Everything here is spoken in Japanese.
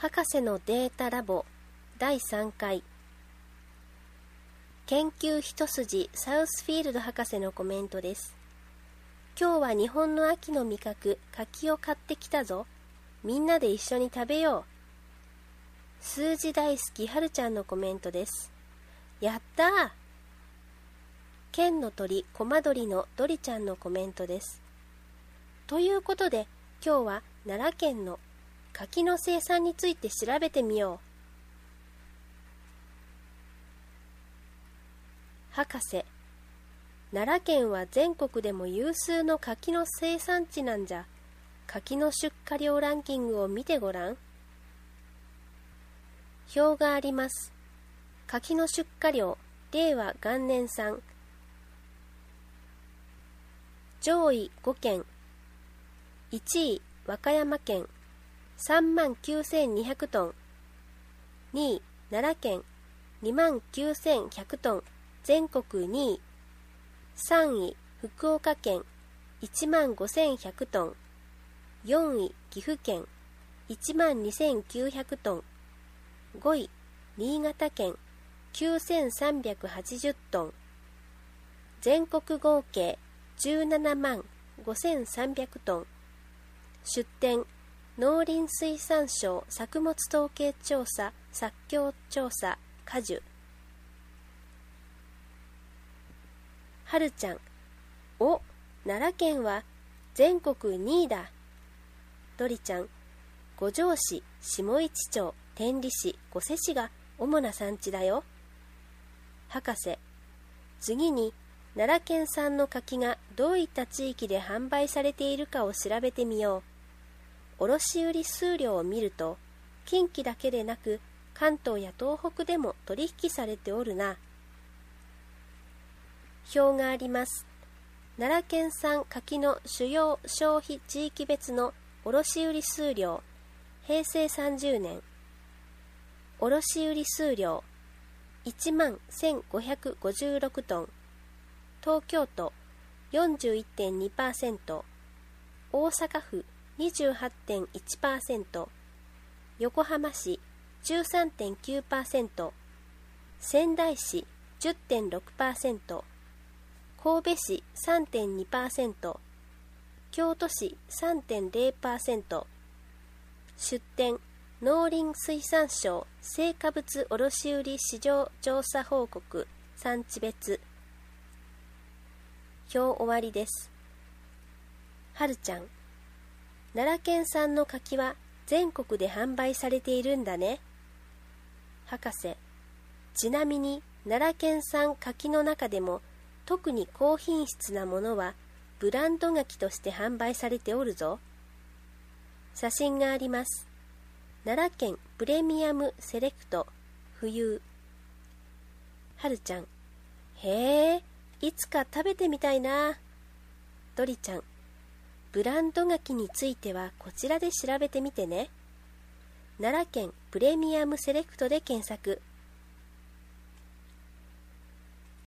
博士のデータラボ第3回研究一筋サウスフィールド博士のコメントです。今日は日本の秋の味覚柿を買ってきたぞ。みんなで一緒に食べよう。数字大好きはるちゃんのコメントです。やったー。県の鳥コマドリのドリちゃんのコメントです。ということで今日は奈良県の柿の生産について調べてみよう。博士、奈良県は全国でも有数の柿の生産地なんじゃ。柿の出荷量ランキングを見てごらん。表があります。柿の出荷量、令和元年産。上位5県。1位、和歌山県。39,200トン。2位、奈良県。29,100トン。全国2位。3位、福岡県。15,100トン。4位、岐阜県。12,900トン。5位、新潟県。9,380トン。全国合計175,300トン。出典、農林水産省作物統計調査作況調査果樹。はるちゃん、お、奈良県は全国2位だ。どりちゃん、五條市、下市町、天理市、御所市が主な産地だよ。博士、次に奈良県産の柿がどういった地域で販売されているかを調べてみよう。卸売数量を見ると、近畿だけでなく関東や東北でも取引されておるな。表があります。奈良県産柿の主要消費地域別の卸売数量、平成30年。卸売数量、11,556トン。東京都 41.2%、大阪府 28.1%、横浜市 13.9%、仙台市 10.6%、神戸市 3.2%、京都市 3.0%、出典、農林水産省成果物卸売市場調査報告産地別。表終わりです。はるちゃん、奈良県産の柿は全国で販売されているんだね。博士、ちなみに奈良県産柿の中でも特に高品質なものはブランド柿として販売されておるぞ。写真があります。奈良県プレミアムセレクト冬。はるちゃん、へえ、いつか食べてみたいな。どりちゃん、ブランド柿についてはこちらで調べてみてね。奈良県プレミアムセレクトで検索。